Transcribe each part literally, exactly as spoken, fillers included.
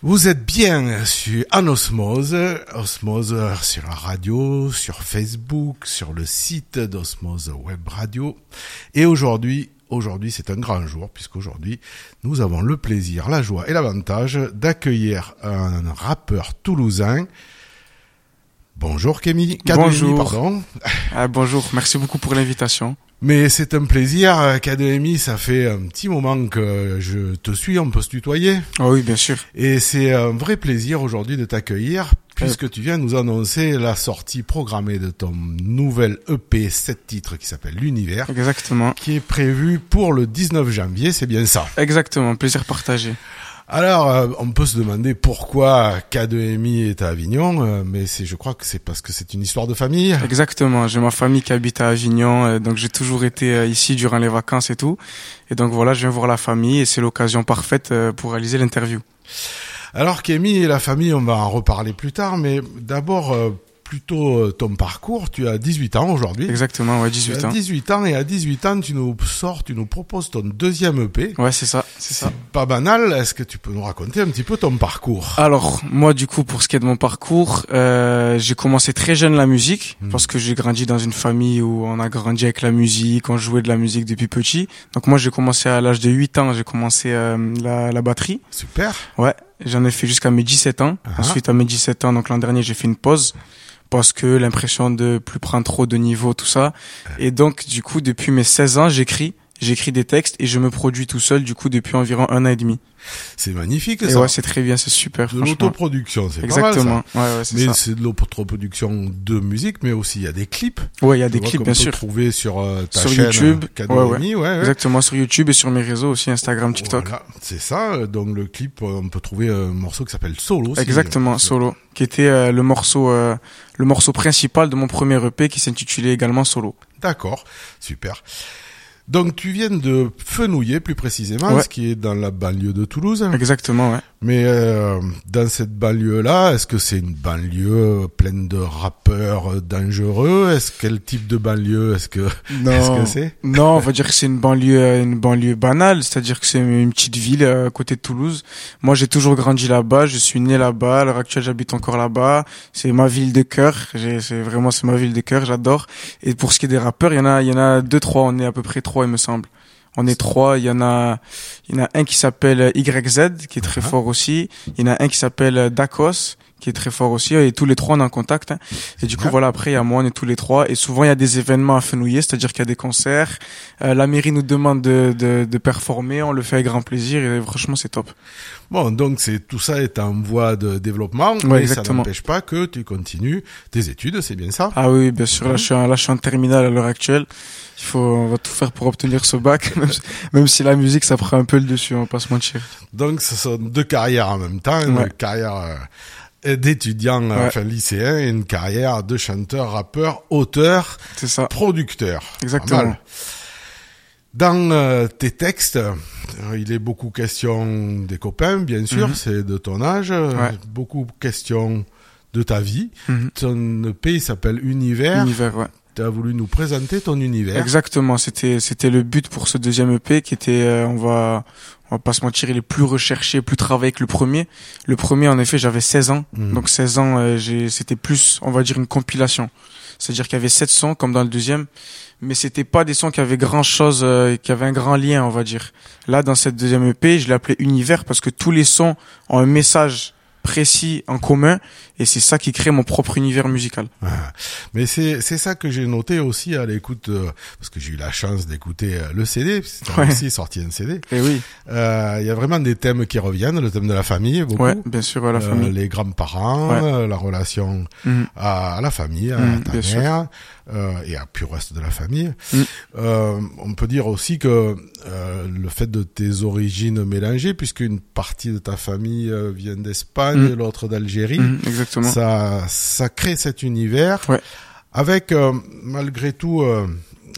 Vous êtes bien sur en Osmose, Osmose sur la radio, sur Facebook, sur le site d'Osmose Web Radio. Et aujourd'hui, aujourd'hui c'est un grand jour puisqu'aujourd'hui nous avons le plaisir, la joie et l'avantage d'accueillir un rappeur toulousain. Bonjour Kémy. Bonjour. Pardon. Ah, bonjour, merci beaucoup pour l'invitation. Mais c'est un plaisir, K deux M I, ça fait un petit moment que je te suis, on peut se tutoyer. Oh oui, bien sûr. Et c'est un vrai plaisir aujourd'hui de t'accueillir, puisque euh... tu viens nous annoncer la sortie programmée de ton nouvel E P sept titres qui s'appelle L'Univers. Exactement. Qui est prévu pour le dix-neuf janvier, c'est bien ça? Exactement, plaisir partagé. Alors, euh, on peut se demander pourquoi K deux M I est à Avignon, euh, mais c'est, je crois que c'est parce que c'est une histoire de famille. Exactement, j'ai ma famille qui habite à Avignon, euh, donc j'ai toujours été euh, ici durant les vacances et tout. Et donc voilà, je viens voir la famille et c'est l'occasion parfaite euh, pour réaliser l'interview. Alors Kémy et la famille, on va en reparler plus tard, mais d'abord... Euh, plutôt ton parcours, tu as dix-huit ans aujourd'hui. Exactement, ouais, dix-huit tu as ans. dix-huit ans et à dix-huit ans, tu nous sors, tu nous proposes ton deuxième E P. Ouais, c'est ça, c'est ça. Pas banal, est-ce que tu peux nous raconter un petit peu ton parcours? Alors, moi du coup, pour ce qui est de mon parcours, euh, j'ai commencé très jeune la musique, mmh. parce que j'ai grandi dans une famille où on a grandi avec la musique, on jouait de la musique depuis petit. Donc moi, j'ai commencé à l'âge de huit ans, j'ai commencé euh, la, la batterie. Super. Ouais, j'en ai fait jusqu'à mes dix-sept ans. Uh-huh. Ensuite, à mes dix-sept ans, donc l'an dernier, j'ai fait une pause. Parce que l'impression de plus prendre trop de niveau, tout ça. Et donc, du coup, depuis mes seize ans, j'écris, j'écris des textes et je me produis tout seul, du coup, depuis environ un an et demi. C'est magnifique, et ça. Ouais, c'est très bien, c'est super. De l'autoproduction, c'est Exactement. pas mal, ça. Ouais, ouais, c'est mais ça. c'est de l'autoproduction de musique, mais aussi il y a des clips. Ouais, il y a des clips, bien sûr. On peut trouver sur euh, ta sur chaîne YouTube. K deux M I, ouais, ouais. ouais, ouais. Exactement, sur YouTube et sur mes réseaux aussi, Instagram, TikTok. Voilà, c'est ça. Donc le clip, on peut trouver un morceau qui s'appelle Solo. Exactement, si, Solo, qui était euh, le morceau, euh, le morceau principal de mon premier E P qui s'intitulait également Solo. D'accord, super. Donc tu viens de Fenouillet plus précisément, ouais. ce qui est dans la banlieue de Toulouse. Exactement, ouais. Mais euh, dans cette banlieue-là, est-ce que c'est une banlieue pleine de rappeurs dangereux? Est-ce quel type de banlieue est-ce que non, est-ce que c'est? Non, on va dire que c'est une banlieue, une banlieue banale, c'est-à-dire que c'est une petite ville à côté de Toulouse. Moi, j'ai toujours grandi là-bas, je suis né là-bas. À l'heure actuelle, j'habite encore là-bas. C'est ma ville de cœur. J'ai, c'est vraiment c'est ma ville de cœur, j'adore. Et pour ce qui est des rappeurs, il y en a, il y en a deux, trois. On est à peu près trois, il me semble. On est trois, il y en a, il y en a un qui s'appelle Y Z, qui est très uh-huh. fort aussi. Il y en a un qui s'appelle Dakos, qui est très fort aussi. Et tous les trois, on est en contact. Hein. Et du coup, voilà, après, il y a moi, on est tous les trois. Et souvent, il y a des événements à Fenouillet, c'est-à-dire qu'il y a des concerts. Euh, la mairie nous demande de, de, de performer. On le fait avec grand plaisir. Et franchement, c'est top. Bon, donc c'est tout ça est en voie de développement, ouais, mais exactement. ça n'empêche pas que tu continues tes études, c'est bien ça? Ah oui, bien sûr. Là, je suis en, là, je suis en terminale à l'heure actuelle. Il faut, on va tout faire pour obtenir ce bac, même, même si la musique, ça prend un peu le dessus, on va pas se mentir. Donc, ce sont deux carrières en même temps, une ouais. carrière euh, d'étudiant, ouais. enfin lycéen, et une carrière de chanteur, rappeur, auteur, c'est ça. Producteur. Exactement. Dans euh, tes textes, euh, il est beaucoup question des copains, bien sûr, mm-hmm. c'est de ton âge, ouais. beaucoup question de ta vie. Mm-hmm. Ton E P s'appelle Univers. Univers, ouais. Tu as voulu nous présenter ton univers. Exactement, c'était c'était le but pour ce deuxième E P qui était, euh, on va on va pas se mentir, il est plus recherché, plus travaillé que le premier. Le premier, en effet, j'avais seize ans, mmh. donc seize ans, euh, j'ai c'était plus, on va dire, une compilation. C'est-à-dire qu'il y avait sept sons comme dans le deuxième, mais c'était pas des sons qui avaient grand chose, euh, qui avaient un grand lien, on va dire. Là, dans cette deuxième E P, je l'ai appelé Univers parce que tous les sons ont un message précis en commun et c'est ça qui crée mon propre univers musical. Ah, mais c'est c'est ça que j'ai noté aussi à l'écoute euh, parce que j'ai eu la chance d'écouter euh, le C D, c'est ouais. aussi sorti un C D. Et oui. Euh il y a vraiment des thèmes qui reviennent, le thème de la famille beaucoup. Ouais, bien sûr, la famille. Euh, les grands-parents, ouais. euh, la relation mmh. à, à la famille, à mmh, ta mère euh, et à puis le reste de la famille. Mmh. Euh on peut dire aussi que euh, le fait de tes origines mélangées puisqu'une partie de ta famille euh, vient d'Espagne, mmh. l'autre d'Algérie. Mmh, exactement. Ça ça crée cet univers ouais. avec euh, malgré tout euh,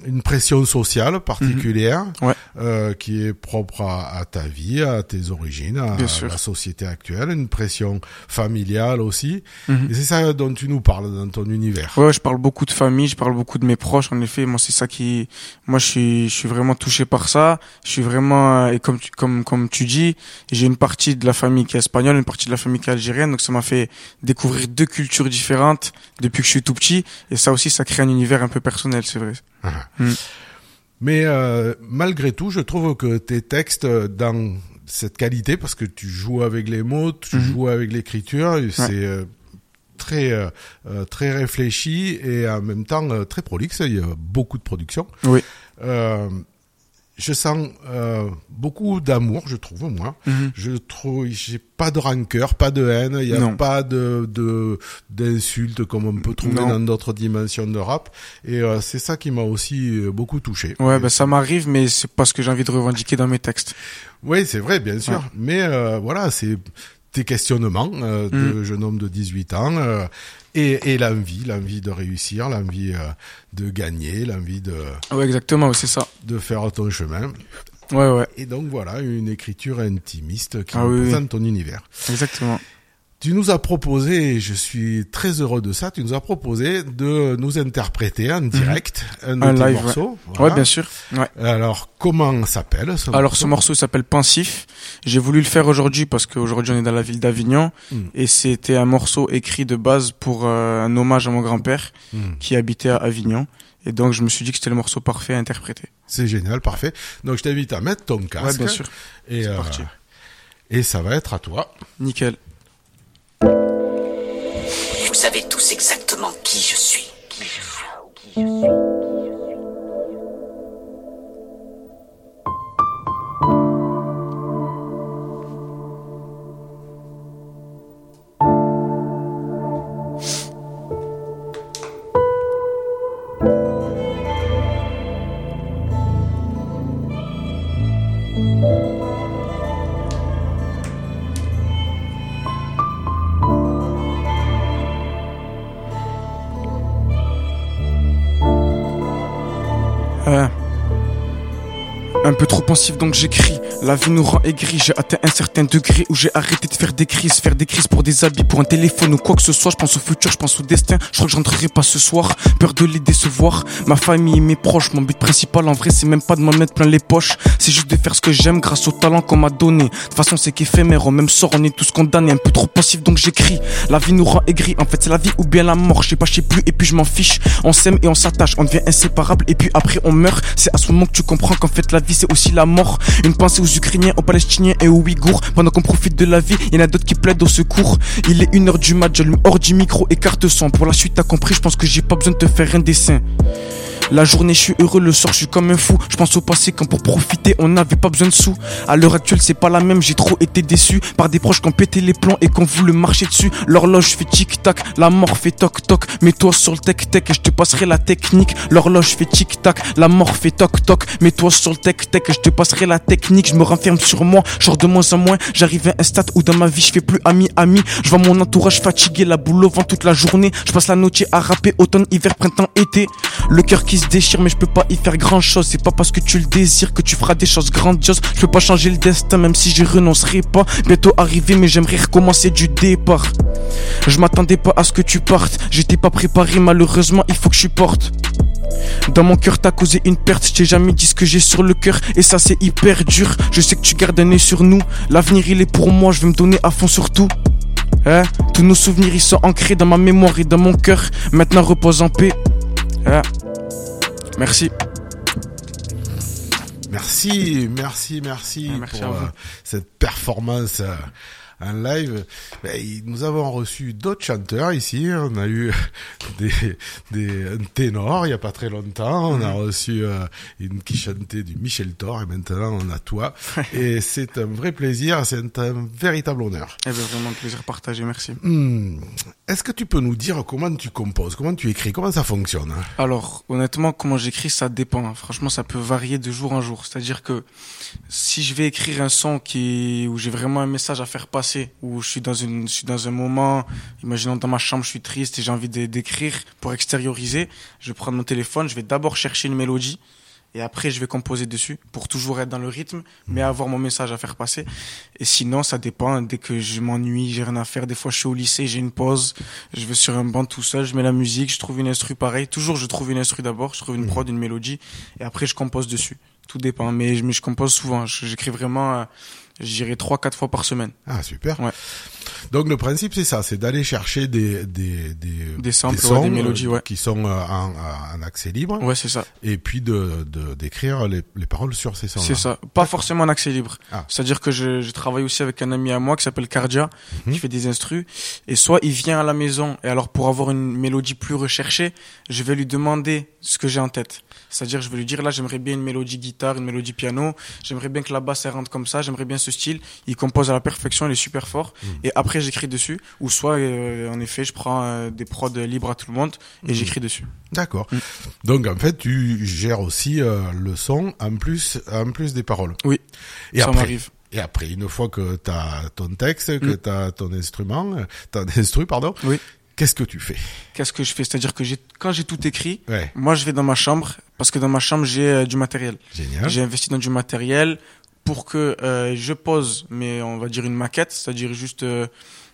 une pression sociale particulière, mmh. ouais. euh, qui est propre à, à ta vie, à tes origines, à, à la société actuelle, une pression familiale aussi. Mmh. Et c'est ça dont tu nous parles dans ton univers. Ouais, je parle beaucoup de famille, je parle beaucoup de mes proches. En effet, moi c'est ça qui, moi je suis, je suis vraiment touché par ça. Je suis vraiment, et comme tu, comme comme tu dis, j'ai une partie de la famille qui est espagnole, une partie de la famille qui est algérienne, donc ça m'a fait découvrir deux cultures différentes depuis que je suis tout petit. Et ça aussi, ça crée un univers un peu personnel, c'est vrai. Ah. Mm. Mais euh, malgré tout, je trouve que tes textes, dans cette qualité, parce que tu joues avec les mots, tu mm-hmm. joues avec l'écriture, ouais. c'est euh, très euh, très réfléchi et en même temps euh, très prolixe. Il y a beaucoup de production. Oui. Euh, je sens euh, beaucoup d'amour, je trouve, moi. Mm-hmm. Je trouve, j'ai pas de rancœur, pas de haine, il y a non. pas de, de, d'insultes comme on peut trouver non. dans d'autres dimensions de rap. Et euh, c'est ça qui m'a aussi beaucoup touché. Ouais, ben ça m'arrive, mais c'est pas ce que j'ai envie de revendiquer dans mes textes. Oui, c'est vrai, bien sûr. Ouais. Mais euh, voilà, c'est tes questionnements euh, mm. de jeune homme de dix-huit ans. Euh, Et, et l'envie, l'envie de réussir, l'envie euh, de gagner, l'envie de... Ouais, exactement, c'est ça. De faire ton chemin. Ouais, ouais. Et donc voilà, une écriture intimiste qui ah, représente oui, ton univers. Exactement. Tu nous as proposé, et je suis très heureux de ça, tu nous as proposé de nous interpréter en direct mmh. un de un tes live, morceaux. Ouais, voilà. ouais bien sûr. Ouais. Alors, comment s'appelle ce Alors, morceau ce morceau s'appelle Pensif. J'ai voulu le faire aujourd'hui parce qu'aujourd'hui on est dans la ville d'Avignon mmh. et c'était un morceau écrit de base pour euh, un hommage à mon grand-père mmh. qui habitait à Avignon. Et donc, je me suis dit que c'était le morceau parfait à interpréter. C'est génial, parfait. Donc, je t'invite à mettre ton casque. Ouais, bien sûr. Et, C'est euh, parti. Et ça va être à toi. Nickel. Vous savez tous exactement qui je suis. Qui je suis. Qui je suis. Euh, un peu trop pensif donc j'écris. La vie nous rend aigris. J'ai atteint un certain degré où j'ai arrêté de faire des crises. Faire des crises pour des habits, pour un téléphone ou quoi que ce soit. Je pense au futur, je pense au destin. Je crois que je rentrerai pas ce soir. Peur de les décevoir. Ma famille et mes proches. Mon but principal en vrai c'est même pas de m'en mettre plein les poches. C'est juste de faire ce que j'aime grâce au talent qu'on m'a donné. De toute façon c'est qu'éphémère. Au même sort on est tous condamnés. Un peu trop pensif donc j'écris. La vie nous rend aigris. En fait c'est la vie ou bien la mort. Je sais pas, je sais plus et puis je m'en fiche. On s'aime et on s'attache. On devient inséparable et puis après on meurt. C'est à ce moment que tu comprends qu'en fait la vie c'est aussi la mort. Une pensée aux Ukrainiens, aux Palestiniens et aux Ouïghours. Pendant qu'on profite de la vie, il y en a d'autres qui plaident au secours. Il est une heure du mat, j'allume hors du micro et carte son. Pour la suite t'as compris, je pense que j'ai pas besoin de te faire un dessin. La journée je suis heureux, le soir je suis comme un fou. Je pense au passé quand pour profiter on n'avait pas besoin de sous. À l'heure actuelle c'est pas la même, j'ai trop été déçu par des proches qui ont pété les plombs et qui ont voulu marcher dessus. L'horloge fait tic tac, la mort fait toc toc. Mets-toi sur le tech tech et je te passerai la technique. L'horloge fait tic tac, la mort fait toc toc. Mets-toi sur le tech tech et je te passerai la technique. Je me renferme sur moi, je sors de moins en moins. J'arrive à un stade où dans ma vie je fais plus ami ami. Je vois mon entourage fatigué, la boule au vent toute la journée. Je passe la noche à rapper automne, hiver, printemps, été. Le cœur qui se déchire mais je peux pas y faire grand chose. C'est pas parce que tu le désires que tu feras des choses grandioses. Je peux pas changer le destin même si j'y renoncerai pas. Bientôt arrivé mais j'aimerais recommencer du départ. Je m'attendais pas à ce que tu partes. J'étais pas préparé malheureusement, il faut que je supporte. Dans mon cœur t'as causé une perte. Je t'ai jamais dit ce que j'ai sur le cœur et ça c'est hyper dur. Je sais que tu gardes un œil sur nous. L'avenir il est pour moi, je vais me donner à fond sur tout. Hein? Tous nos souvenirs ils sont ancrés dans ma mémoire et dans mon cœur. Maintenant repose en paix. Hein? Merci. Merci, merci, merci, merci pour euh, cette performance euh, en live. Ben, nous avons reçu d'autres chanteurs ici. On a eu des, des un ténor il y a pas très longtemps. On a reçu euh, une qui chantait du Michel Thor et maintenant on a toi. Et c'est un vrai plaisir, c'est un véritable honneur. Eh bien, vraiment un plaisir partagé, merci. Hmm. Est-ce que tu peux nous dire comment tu composes, comment tu écris, comment ça fonctionne? Alors, honnêtement, comment j'écris, ça dépend. Franchement, ça peut varier de jour en jour. C'est-à-dire que si je vais écrire un son qui où j'ai vraiment un message à faire passer, passer, où je suis dans une, je suis dans un moment, imaginons dans ma chambre, je suis triste et j'ai envie de- d'écrire pour extérioriser. Je vais prendre mon téléphone, je vais d'abord chercher une mélodie. Et après, je vais composer dessus pour toujours être dans le rythme, mais avoir mon message à faire passer. Et sinon, ça dépend. Dès que je m'ennuie, j'ai rien à faire. Des fois, je suis au lycée, j'ai une pause. Je vais sur un banc tout seul, je mets la musique, je trouve une instru pareil. Toujours, je trouve une instru d'abord, je trouve une prod, une mélodie. Et après, je compose dessus. Tout dépend. Mais, mais je compose souvent. Je- J'écris vraiment, euh, je dirais trois, quatre fois par semaine. Ah, super. Ouais. Donc le principe c'est ça, c'est d'aller chercher des des des, Des samples, ouais, sons, des mélodies, ouais. qui sont euh, en, en accès libre, Ouais, c'est ça. et puis de de d'écrire les les paroles sur ces sons. C'est ça. Pas forcément en accès libre. Ah. C'est-à-dire que je, je travaille aussi avec un ami à moi qui s'appelle Cardia, Mhm. qui fait des instrus. Et soit il vient à la maison, et alors pour avoir une mélodie plus recherchée, je vais lui demander ce que j'ai en tête. C'est-à-dire, je vais lui dire, là, j'aimerais bien une mélodie guitare, une mélodie piano. J'aimerais bien que la basse, elle rentre comme ça. J'aimerais bien ce style. Il compose à la perfection, il est super fort. Mhm. Et après, j'écris dessus. Ou soit, euh, en effet, je prends euh, des prods libres à tout le monde et Mhm. j'écris dessus. D'accord. Mm. Donc en fait, tu gères aussi euh, le son en plus en plus des paroles. Oui, Et ça après, m'arrive. et après, une fois que t'as ton texte, que Mm. t'as ton instrument, euh, ton instru, pardon, Oui. qu'est-ce que tu fais? Qu'est-ce que je fais? C'est-à-dire que j'ai, quand j'ai tout écrit, Ouais, moi, je vais dans ma chambre, parce que dans ma chambre, j'ai euh, du matériel. génial. J'ai investi dans du matériel pour que euh, je pose, mais on va dire une maquette, c'est-à-dire juste euh,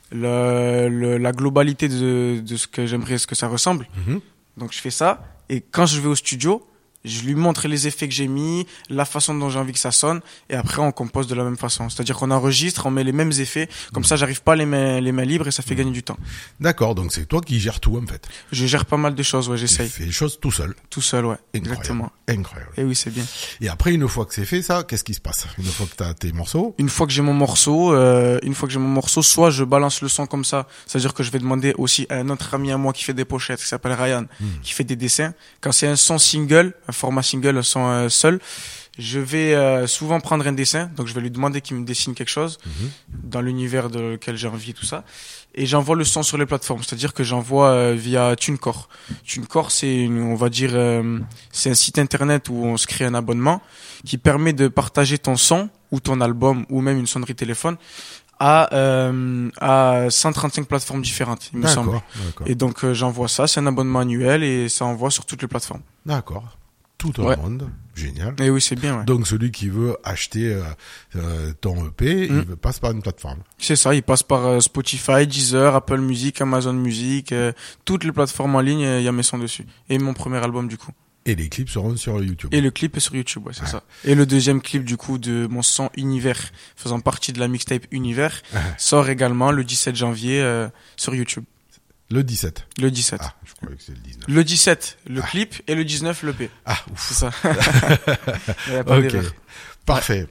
le, le- la globalité de, de ce que j'aimerais, ce que ça ressemble. Mhm. Donc je fais ça, et quand je vais au studio, je lui montre les effets que j'ai mis, la façon dont j'ai envie que ça sonne, et après on compose de la même façon. C'est-à-dire qu'on enregistre, on met les mêmes effets, comme ça j'arrive pas les mains, les mains libres et ça fait gagner du temps. D'accord, donc c'est toi qui gères tout en fait. Je gère pas mal de choses, ouais, Tu j'essaye. fais les choses tout seul. Tout seul, ouais. Incroyable. Exactement. Incroyable. Et oui, c'est bien. Et après, une fois que c'est fait, ça, qu'est-ce qui se passe? Une fois que t'as tes morceaux? Une fois que j'ai mon morceau, euh, une fois que j'ai mon morceau, soit je balance le son comme ça, c'est-à-dire que je vais demander aussi à un autre ami à moi qui fait des pochettes, qui s'appelle Ryan, Mm. qui fait des dessins. Quand c'est un son single, un format single, un son euh, seul, je vais euh, souvent prendre un dessin, donc je vais lui demander qu'il me dessine quelque chose Mhm. dans l'univers de lequel j'ai envie, tout ça. Et j'envoie le son sur les plateformes, c'est-à-dire que j'envoie euh, via TuneCore. TuneCore, c'est une, on va dire, euh, c'est un site internet où on se crée un abonnement qui permet de partager ton son ou ton album ou même une sonnerie téléphone à euh, à cent trente-cinq plateformes différentes, il me semble. D'accord, d'accord. Et donc euh, j'envoie ça, c'est un abonnement annuel et ça envoie sur toutes les plateformes. D'accord. Tout au Ouais. monde. Génial. Et oui, c'est bien. Ouais. Donc celui qui veut acheter euh, euh, ton E P, Mm. il passe par une plateforme. C'est ça, il passe par euh, Spotify, Deezer, Apple Music, Amazon Music, euh, toutes les plateformes en ligne, il y a mes sons dessus. Et mon premier album du coup. Et les clips seront sur YouTube. Et le clip est sur YouTube, ouais, c'est Ouais. ça. Et le deuxième clip du coup de mon son Univers, faisant partie de la mixtape Univers, Ouais. sort également le dix-sept janvier euh, sur YouTube. Le dix-sept. Le dix-sept. Ah, je croyais que c'est le dix-neuf. Le dix-sept, le Ah. clip, et le dix-neuf, le P. Ah, C'est ouf. ça. Il y a pas Ok. d'erreur. Parfait.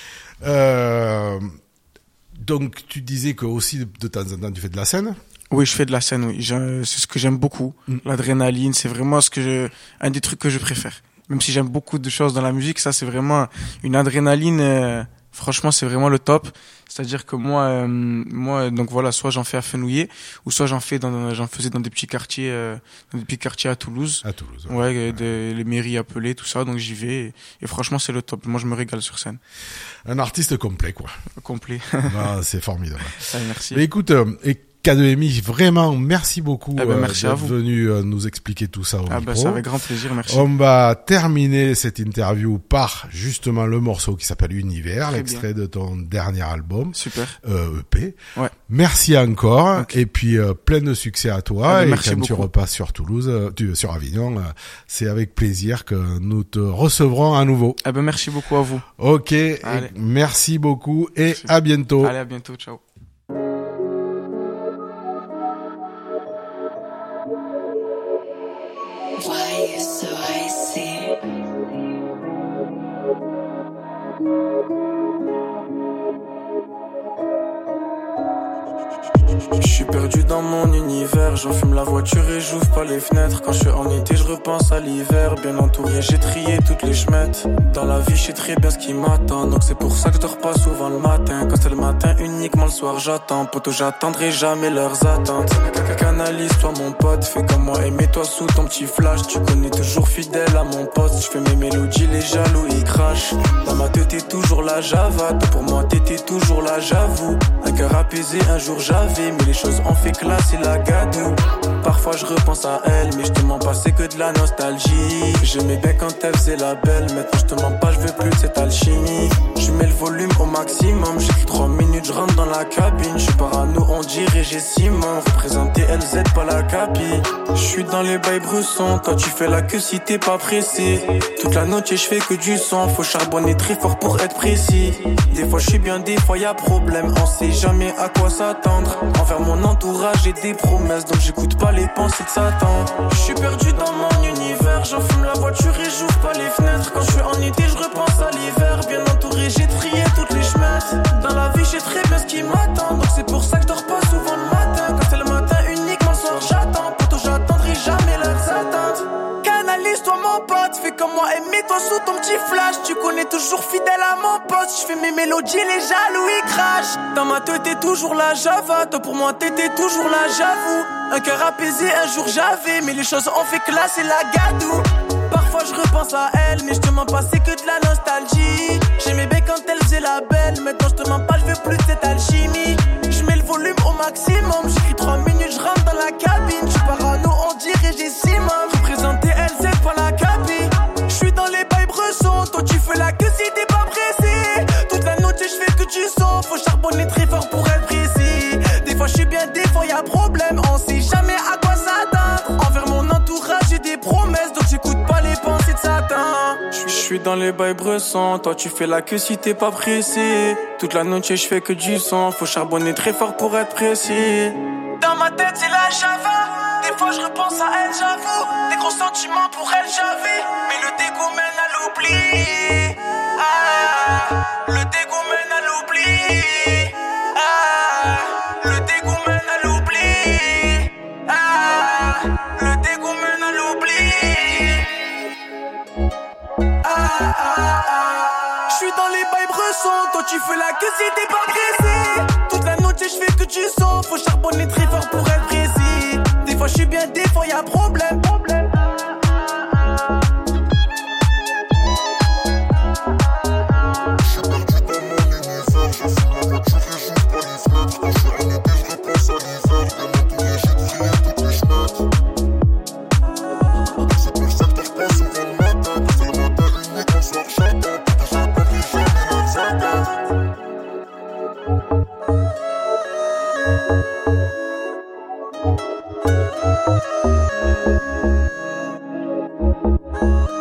Euh, donc tu disais que aussi de, de temps en temps tu fais de la scène. Oui, je fais de la scène, oui. Je- C'est ce que j'aime beaucoup. Mm. L'adrénaline, c'est vraiment ce que je, un des trucs que je préfère. Même si j'aime beaucoup de choses dans la musique, ça, c'est vraiment une adrénaline, euh, franchement, c'est vraiment le top. C'est-à-dire que moi, euh, moi, donc voilà, soit j'en fais à Fenouillet, ou soit j'en fais dans, j'en faisais dans des petits quartiers, euh, dans des petits quartiers à Toulouse. À Toulouse. ouais. Ouais, euh, des- les mairies appelées, tout ça, donc j'y vais. Et, et franchement, c'est le top. Moi, je me régale sur scène. Un artiste complet, quoi. Complet. Ah, c'est formidable. Allez, merci. Mais écoute, euh, et K deux M I, vraiment, merci beaucoup Eh ben, merci euh, à d'être vous. venu euh, nous expliquer tout ça au Ah, micro. bah, c'est avec grand plaisir, merci. On va terminer cette interview par justement le morceau qui s'appelle Univers, Très l'extrait de ton dernier album, Super. euh, E P. Ouais. Merci encore, Ok. et puis euh, plein de succès à toi. Ah ben, et merci quand tu beaucoup. repasses sur Toulouse, euh, tu, sur Avignon, euh, c'est avec plaisir que nous te recevrons à nouveau. Ah, ben, merci beaucoup à vous. Ok, et Allez. merci beaucoup et Merci. à bientôt. Allez, à bientôt. Ciao. Why you so icy? Je suis perdu dans mon univers, j'enfume la voiture et j'ouvre pas les fenêtres. Quand je suis en été, je repense à l'hiver. Bien entouré, j'ai trié toutes les chemètes. Dans la vie, je sais très bien ce qui m'attend. Donc c'est pour ça que je dors pas souvent le matin. Quand c'est le matin, uniquement le soir, j'attends. Poto, j'attendrai jamais leurs attentes. Canalise-toi mon pote, fais comme moi et mets-toi sous ton petit flash. Tu connais toujours fidèle à mon poste. Je fais mes mélodies, les jaloux ils crachent. Dans ma tête t'es toujours la java. Toi pour moi t'étais toujours là, j'avoue. Un cœur apaisé, un jour j'avais. Mais les choses ont fait classe et la gadou. Parfois je repense à elle, mais je te mens pas, c'est que de la nostalgie. J'aimais bien quand elle faisait la belle. Maintenant je te mens pas, je veux plus de cette alchimie. Je mets le volume au maximum. J'écris trois minutes, je rentre dans la cabine. Je suis parano, on dirait j'ai six membres. Représenter L Z, pas la capi. Je suis dans les bails bressons. Toi tu fais la queue si t'es pas pressé. Toute la noche et je fais que du son. Faut charbonner très fort pour être précis. Des fois je suis bien, des fois y'a problème. On sait jamais à quoi s'attendre. Envers mon entourage j'ai des promesses. Donc j'écoute pas les pensées de Satan. Je suis perdu dans mon univers. J'enfume la voiture et j'ouvre pas les fenêtres. Quand je suis en été je repense à l'hiver. Bien entouré j'ai trié toutes les chemins. Dans la vie j'ai très bien ce qui m'attend. Donc c'est pour ça que je dors pas souvent le matin. Quand c'est le matin uniquement le soir j'attends. Poto j'attendrai jamais leurs attentes. Canalise-toi mon pote, fais comme moi et mets-toi sous ton petit flash. Tu connais toujours fidèle à mon poste. Je fais mes mélodies, les jaloux ils crachent. Dans ma tête t'es toujours la java. Toi pour moi t'étais toujours là, j'avoue. Un cœur apaisé, un jour j'avais. Mais les choses ont fait classe et la gadou. Parfois je repense à elle, mais je te mens pas, c'est que de la nostalgie. J'aimais bien quand elle faisait la belle. Maintenant je te mens pas, je veux plus de cette alchimie. Je mets le volume au maximum. J'écris trois minutes, je rentre dans la cabine. Je suis parano, on dirait j'ai six membres. Représenter L Z, pas la capi. Je suis dans les bails bressons. Toi tu fais la queue si t'es pas pressé. Toute la noche je fais que tu sens. Faut charbonner très fort pour être précis. Des fois je suis bien, des fois y'a problème. On sait jamais à quoi s'attendre. Envers mon entourage j'ai des promesses. Donc j'écoute pas les pensées de Satan. Je suis dans les bails bressons. Toi tu fais la queue si t'es pas pressé. Toute la noche je fais que du son. Faut charbonner très fort pour être précis. Dans ma tête c'est la java. Des fois je repense à elle, j'avoue. Des gros sentiments pour elle j'avais. Mais le dégoût mène à l'oubli. Ah, le dégoût mène à l'oubli. Ah, le dégoût mène à l'oubli. Ah, le dégoût mène à l'oubli. Ah, ah, ah. Je suis dans les bails bressons. Toi tu fais la queue si t'es pas pressé. Toute la noche je fais que du son. Faut charbonner très fort pour être précis. Des fois je suis bien, des fois y'a problème. problème. Thank you.